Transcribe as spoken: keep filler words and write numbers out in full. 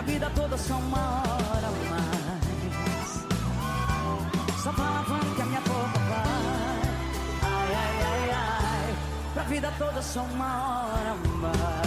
pra vida toda só uma hora a mais. Só falando que a minha boca vai. Ai, ai, ai, ai, pra vida toda só uma hora a mais.